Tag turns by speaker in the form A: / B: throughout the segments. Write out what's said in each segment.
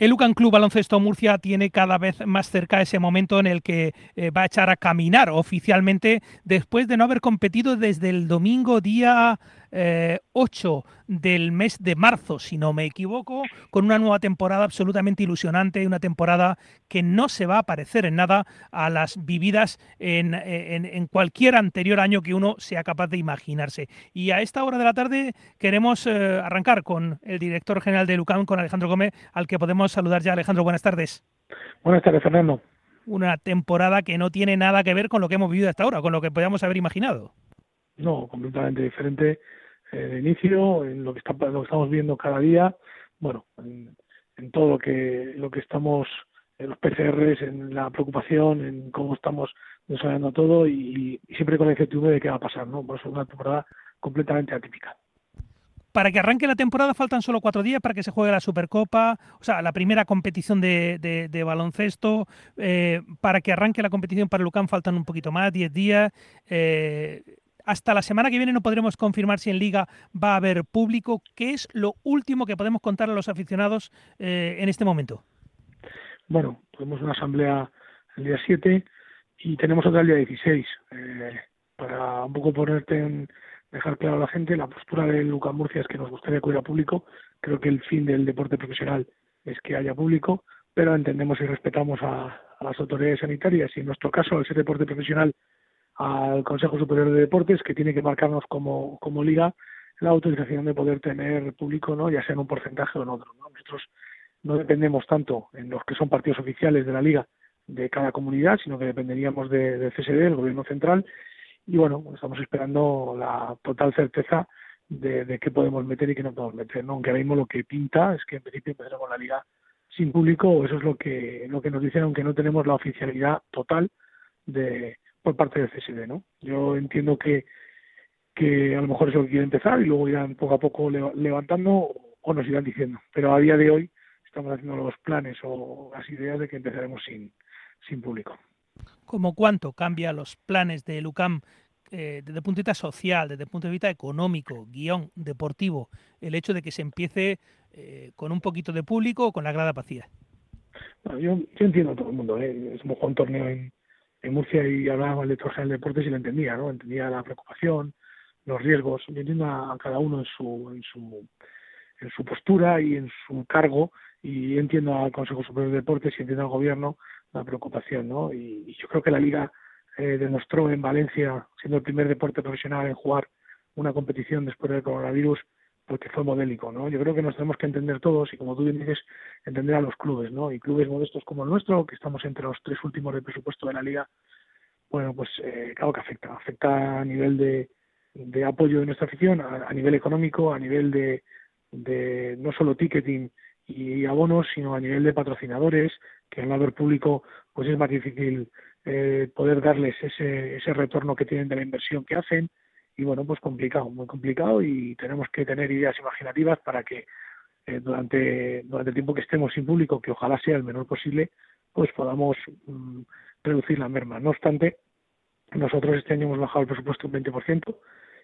A: El UCAM Club Baloncesto Murcia tiene cada vez más cerca ese momento en el que va a echar a caminar oficialmente después de no haber competido desde el domingo día 8 del mes de marzo, si no me equivoco, con una nueva temporada absolutamente ilusionante, una temporada que no se va a parecer en nada a las vividas en cualquier anterior año que uno sea capaz de imaginarse. Y a esta hora de la tarde queremos arrancar con el director general de UCAM, con Alejandro Gómez, al que podemos saludar ya. Alejandro, buenas tardes.
B: Buenas tardes, Fernando.
A: Una temporada que no tiene nada que ver con lo que hemos vivido hasta ahora, con lo que podíamos haber imaginado.
B: No, completamente diferente de inicio, en lo que estamos viendo cada día, bueno, en todo lo que estamos, en los PCRs, en la preocupación, en cómo estamos desarrollando todo y siempre con la incertidumbre de qué va a pasar, ¿no? Por eso es una temporada completamente atípica.
A: Para que arranque la temporada faltan solo 4 días para que se juegue la Supercopa, o sea, la primera competición de baloncesto. Para que arranque la competición para el UCAM faltan un poquito más, 10 días. Hasta la semana que viene no podremos confirmar si en Liga va a haber público. ¿Qué es lo último que podemos contar a los aficionados en este momento?
B: Bueno, tuvimos una asamblea el día 7 y tenemos otra el día 16. Para un poco dejar claro a la gente, la postura del UCAM Murcia es que nos gustaría que hubiera público. Creo que el fin del deporte profesional es que haya público, pero entendemos y respetamos a las autoridades sanitarias y en nuestro caso, al ser deporte profesional, al Consejo Superior de Deportes, que tiene que marcarnos como liga la autorización de poder tener público, ¿no? Ya sea en un porcentaje o en otro, ¿no? Nosotros no dependemos tanto en los que son partidos oficiales de la liga de cada comunidad, sino que dependeríamos del CSD, del Gobierno Central, y bueno, estamos esperando la total certeza de qué podemos meter y qué no podemos meter, ¿no? Aunque ahora mismo lo que pinta es que en principio empezaremos la liga sin público, o eso es lo que nos dicen, aunque no tenemos la oficialidad total por parte del CSD, ¿no? Yo entiendo que a lo mejor es lo que quiere empezar y luego irán poco a poco levantando o nos irán diciendo, pero a día de hoy estamos haciendo los planes o las ideas de que empezaremos sin público.
A: ¿Cómo cuánto cambia los planes del UCAM desde el punto de vista social, desde el punto de vista económico, guión, deportivo, el hecho de que se empiece con un poquito de público o con la grada vacía?
B: Bueno, yo entiendo a todo el mundo, ¿eh? Hemos jugado un torneo en Murcia y hablaba con el director general de deportes y lo entendía, ¿no? Entendía la preocupación, los riesgos. Yo entiendo a cada uno en su postura y en su cargo, y entiendo al Consejo Superior de Deportes y entiendo al Gobierno la preocupación, ¿no? Y yo creo que la Liga demostró en Valencia, siendo el primer deporte profesional en jugar una competición después del coronavirus, porque fue modélico, ¿no? Yo creo que nos tenemos que entender todos y, como tú bien dices, entender a los clubes, ¿no? Y clubes modestos como el nuestro, que estamos entre los 3 últimos del presupuesto de la Liga, bueno, pues claro que afecta a nivel de apoyo de nuestra afición, a nivel económico, a nivel de no solo ticketing y abonos, sino a nivel de patrocinadores, que al no haber público pues es más difícil poder darles ese retorno que tienen de la inversión que hacen, y bueno, pues complicado, muy complicado, y tenemos que tener ideas imaginativas para que durante el tiempo que estemos sin público, que ojalá sea el menor posible, pues podamos reducir la merma. No obstante, nosotros este año hemos bajado el presupuesto un 20%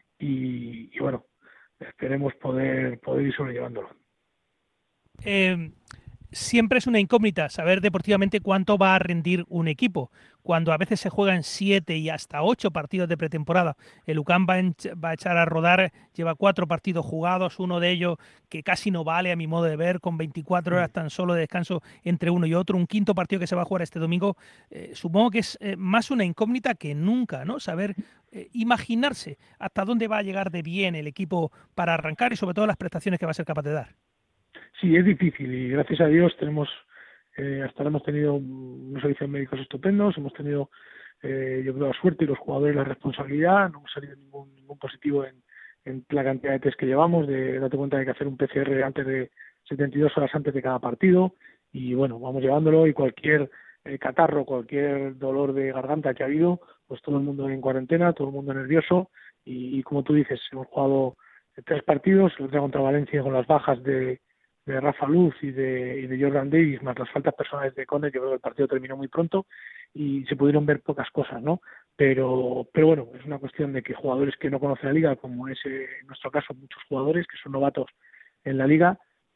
B: y bueno, esperemos poder ir sobrellevándolo.
A: Eh, Siempre es una incógnita saber deportivamente cuánto va a rendir un equipo. Cuando a veces se juegan 7 y hasta 8 partidos de pretemporada, el UCAM va a echar a rodar, lleva 4 partidos jugados, uno de ellos que casi no vale a mi modo de ver, con 24 horas tan solo de descanso entre uno y otro, un quinto partido que se va a jugar este domingo. Supongo que es más una incógnita que nunca, ¿no? Saber imaginarse hasta dónde va a llegar de bien el equipo para arrancar y sobre todo las prestaciones que va a ser capaz de dar.
B: Sí, es difícil y gracias a Dios hasta ahora hemos tenido unos servicios médicos estupendos, hemos tenido yo creo la suerte y los jugadores la responsabilidad, no hemos salido ningún positivo en la cantidad de test que llevamos, date cuenta de que hacer un PCR antes de 72 horas antes de cada partido, y bueno, vamos llevándolo, y cualquier catarro, cualquier dolor de garganta que ha habido, pues todo el mundo en cuarentena, todo el mundo nervioso, y como tú dices, hemos jugado 3 partidos, el otro contra Valencia con las bajas de Rafa Luz y de Jordan Davis, más las faltas personales de Conner. Yo creo que el partido terminó muy pronto y se pudieron ver pocas cosas, ¿no? Pero bueno, es una cuestión de que jugadores que no conocen la liga, como es en nuestro caso muchos jugadores que son novatos en la liga,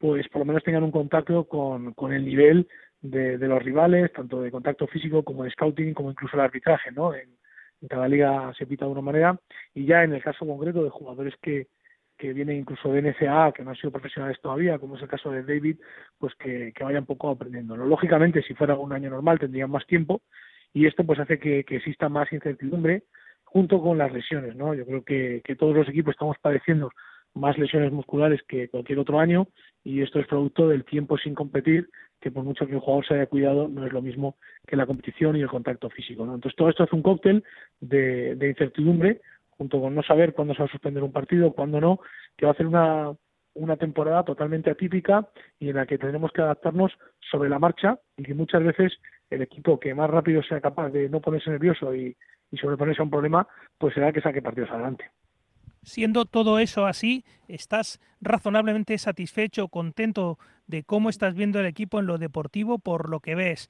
B: pues por lo menos tengan un contacto con el nivel de los rivales, tanto de contacto físico como de scouting, como incluso el arbitraje, ¿no? En cada liga se pita de una manera, y ya en el caso concreto de jugadores que vienen incluso de NCAA, que no han sido profesionales todavía, como es el caso de David, pues que vayan poco aprendiendo, ¿no? Lógicamente, si fuera un año normal, tendrían más tiempo, y esto pues hace que exista más incertidumbre junto con las lesiones, ¿no? Yo creo que todos los equipos estamos padeciendo más lesiones musculares que cualquier otro año, y esto es producto del tiempo sin competir, que por mucho que un jugador se haya cuidado, no es lo mismo que la competición y el contacto físico, ¿no? Entonces todo esto hace un cóctel de incertidumbre, junto con no saber cuándo se va a suspender un partido, cuándo no, que va a hacer una temporada totalmente atípica y en la que tendremos que adaptarnos sobre la marcha, y que muchas veces el equipo que más rápido sea capaz de no ponerse nervioso y sobreponerse a un problema, pues será el que saque partidos adelante.
A: Siendo todo eso así, ¿estás razonablemente satisfecho, contento de cómo estás viendo el equipo en lo deportivo, por lo que ves,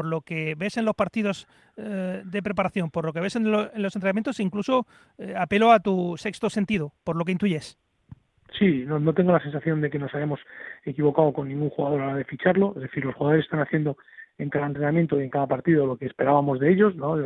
A: en los partidos de preparación, por lo que ves en los entrenamientos? Incluso apelo a tu sexto sentido, por lo que intuyes.
B: Sí, no tengo la sensación de que nos hayamos equivocado con ningún jugador a la hora de ficharlo. Es decir, los jugadores están haciendo en cada entrenamiento y en cada partido lo que esperábamos de ellos, ¿no?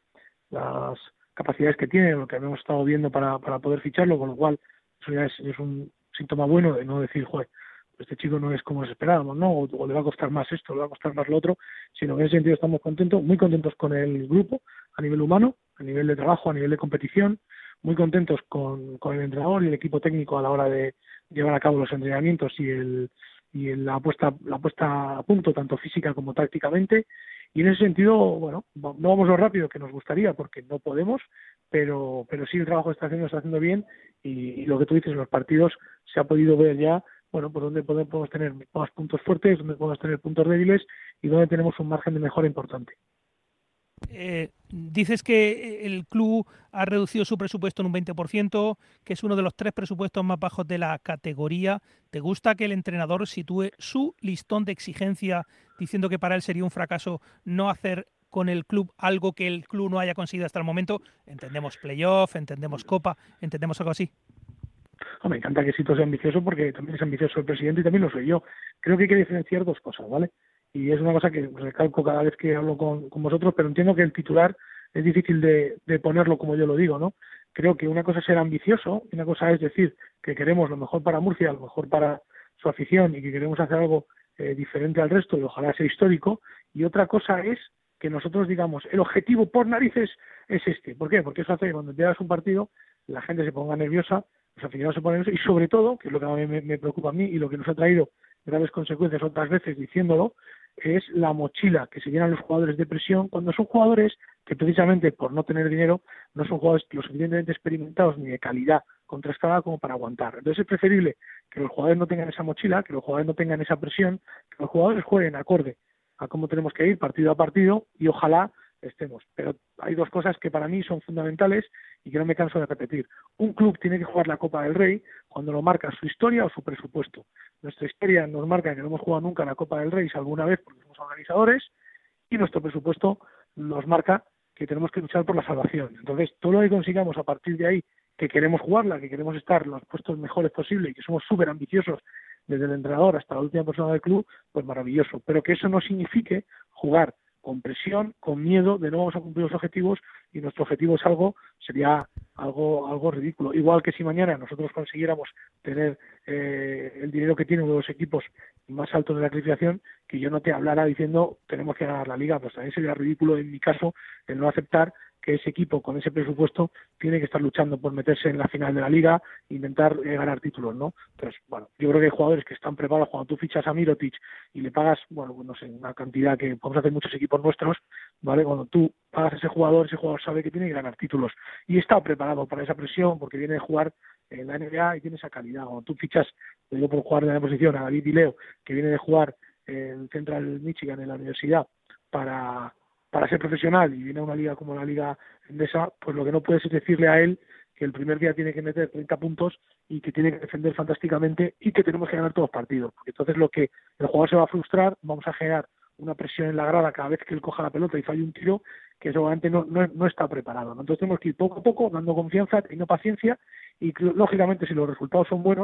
B: Las capacidades que tienen, lo que habíamos estado viendo para poder ficharlo, con lo cual eso ya es un síntoma bueno de no decir, joder, este chico no es como nos esperábamos, ¿no? O le va a costar más esto, le va a costar más lo otro, sino que en ese sentido estamos contentos, muy contentos con el grupo a nivel humano, a nivel de trabajo, a nivel de competición, muy contentos con el entrenador y el equipo técnico a la hora de llevar a cabo los entrenamientos y la puesta a punto, tanto física como tácticamente. Y en ese sentido, bueno, no vamos lo rápido que nos gustaría porque no podemos, pero sí el trabajo que está haciendo bien, y lo que tú dices, en los partidos se ha podido ver ya, bueno, por dónde podemos tener más puntos fuertes, dónde podemos tener puntos débiles y dónde tenemos un margen de mejora importante.
A: Dices que el club ha reducido su presupuesto en un 20%, que es uno de los 3 presupuestos más bajos de la categoría. ¿Te gusta que el entrenador sitúe su listón de exigencia diciendo que para él sería un fracaso no hacer con el club algo que el club no haya conseguido hasta el momento? Entendemos playoff, entendemos Copa, entendemos algo así.
B: Me encanta que Sito sea ambicioso, porque también es ambicioso el presidente y también lo soy yo. Creo que hay que diferenciar dos cosas, ¿vale? Y es una cosa que recalco cada vez que hablo con vosotros, pero entiendo que el titular es difícil de ponerlo como yo lo digo, ¿no? Creo que una cosa es ser ambicioso, y una cosa es decir que queremos lo mejor para Murcia, lo mejor para su afición, y que queremos hacer algo diferente al resto y ojalá sea histórico, y otra cosa es que nosotros digamos, el objetivo por narices es este. ¿Por qué? Porque eso hace que cuando empiezas un partido la gente se ponga nerviosa, los aficionados se ponen nerviosos, y sobre todo, que es lo que a mí me preocupa a mí y lo que nos ha traído graves consecuencias otras veces diciéndolo, es la mochila que se llenan los jugadores de presión, cuando son jugadores que precisamente por no tener dinero no son jugadores lo suficientemente experimentados ni de calidad contrastada como para aguantar. Entonces es preferible que los jugadores no tengan esa mochila, que los jugadores no tengan esa presión, que los jugadores jueguen acorde a cómo tenemos que ir partido a partido, y ojalá estemos. Pero hay dos cosas que para mí son fundamentales y que no me canso de repetir. Un club tiene que jugar la Copa del Rey cuando lo marca su historia o su presupuesto. Nuestra historia nos marca que no hemos jugado nunca la Copa del Rey, salvo una vez porque somos organizadores, y nuestro presupuesto nos marca que tenemos que luchar por la salvación. Entonces, todo lo que consigamos a partir de ahí, que queremos jugarla, que queremos estar en los puestos mejores posibles y que somos súper ambiciosos desde el entrenador hasta la última persona del club, pues maravilloso. Pero que eso no signifique jugar con presión, con miedo de no vamos a cumplir los objetivos, y nuestro objetivo es sería algo ridículo. Igual que si mañana nosotros consiguiéramos tener el dinero que tiene uno de los equipos más altos de la clasificación, que yo no te hablara diciendo tenemos que ganar la liga, pues también sería ridículo en mi caso el no aceptar que ese equipo con ese presupuesto tiene que estar luchando por meterse en la final de la liga e intentar ganar títulos, ¿no? Entonces, bueno, yo creo que hay jugadores que están preparados. Cuando tú fichas a Mirotic y le pagas, bueno, pues no sé, una cantidad que podemos hacer muchos equipos nuestros, ¿vale? Cuando tú pagas a ese jugador sabe que tiene que ganar títulos y está preparado para esa presión porque viene de jugar en la NBA y tiene esa calidad. Cuando tú fichas, te digo por jugar en la posición, a David Dileo, que viene de jugar en Central Michigan en la universidad para ser profesional y viene a una liga como la Liga Endesa, pues lo que no puedes es decirle a él que el primer día tiene que meter 30 puntos y que tiene que defender fantásticamente y que tenemos que ganar todos los partidos. Porque entonces lo que el jugador se va a frustrar, vamos a generar una presión en la grada cada vez que él coja la pelota y falle un tiro, que seguramente no está preparado, ¿no? Entonces tenemos que ir poco a poco, dando confianza, teniendo paciencia, y lógicamente si los resultados son buenos,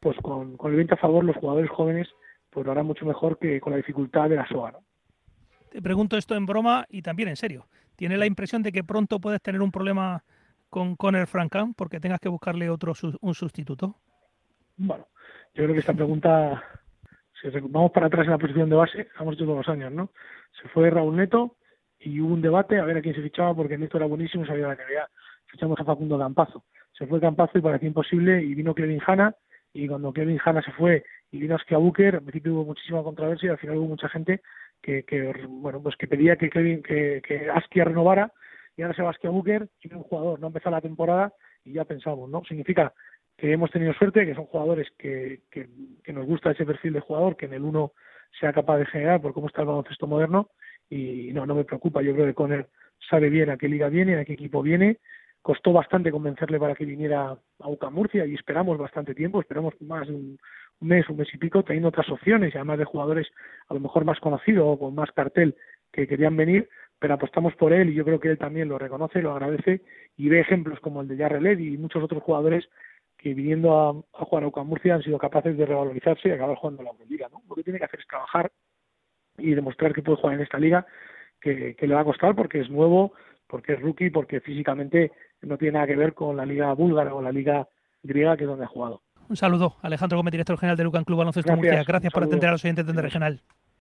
B: pues con el viento a favor, los jugadores jóvenes pues lo harán mucho mejor que con la dificultad de la SOA, ¿no?
A: Te pregunto esto en broma y también en serio. ¿Tienes la impresión de que pronto puedes tener un problema con el Frankham porque tengas que buscarle un sustituto?
B: Bueno, yo creo que esta pregunta, si vamos para atrás en la posición de base, hemos hecho todos los años, ¿no? Se fue Raúl Neto y hubo un debate a ver a quién se fichaba porque Neto era buenísimo y sabía la NBA. Fichamos a Facundo Campazo. Se fue Campazo y parecía imposible y vino Kevin Hanna, y cuando Kevin Hanna se fue y vino Askia Booker, al principio hubo muchísima controversia y al final hubo mucha gente que pedía que Askia renovara, y ahora se va Askia Booker y un jugador, no ha empezado la temporada y ya pensamos, ¿no? Significa que hemos tenido suerte, que son jugadores que nos gusta ese perfil de jugador, que en el 1 sea capaz de generar por cómo está el baloncesto moderno, y no me preocupa. Yo creo que Conner sabe bien a qué liga viene, a qué equipo viene. Costó bastante convencerle para que viniera a UCAM Murcia y esperamos bastante tiempo, esperamos más de un mes y pico, teniendo otras opciones y además de jugadores a lo mejor más conocidos o con más cartel que querían venir, pero apostamos por él y yo creo que él también lo reconoce, lo agradece y ve ejemplos como el de Jarrell Levy y muchos otros jugadores que viniendo a jugar a UCAM Murcia han sido capaces de revalorizarse y acabar jugando en la Euroliga, ¿no? Lo que tiene que hacer es trabajar y demostrar que puede jugar en esta liga, que le va a costar porque es nuevo, porque es rookie, porque físicamente no tiene nada que ver con la liga búlgara o la liga griega, que es donde ha jugado.
A: Un saludo, Alejandro Gómez, director general del UCAM Club Baloncesto Murcia. Gracias por atender a los oyentes de Regional.